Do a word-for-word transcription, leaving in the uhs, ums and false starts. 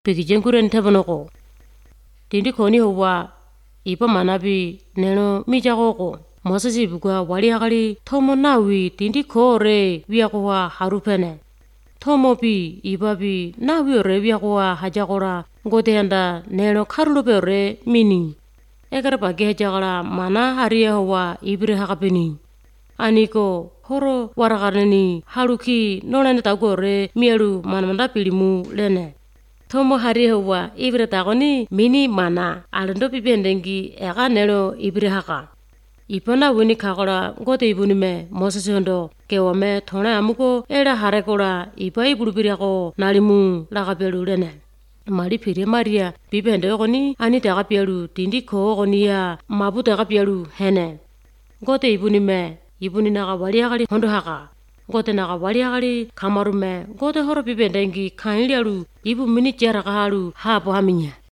pikijenkuren tebonoko. Tindi koni huwa ipa manabi neno mijagoko. Mosesi bukwa wali akali tomo nawi tindi kore wiyakuwa harupene. Tomo pi ipa pi nawi ore wiyakuwa hajakora ngote yanda neno karulope ore mini. Ekara pagi hajakala mana hariya huwa ibire hakapini. Aniko horo warakareni haruki nolane tago ore miyalu manamanda pilimu lene. Tomo hariya huwa ibire takoni mini mana alendo pipendengi eka nelo ibire haka. Ipana wini kakora ngote ibunime Mosesi hondo kewame thona amuko era harekora ipa ibulupiriako nalimu lakapelu lene. Mali pire Maria pipende okoni ani takapialu tindi ko okoni ya mabu takapialu hene. Ngote ibunime ibunina wali akali hondo haka. Ngote naka wali akali kamarume ngote horo pipendengi kainlialu ibu mini jaraka halu hapo haminya.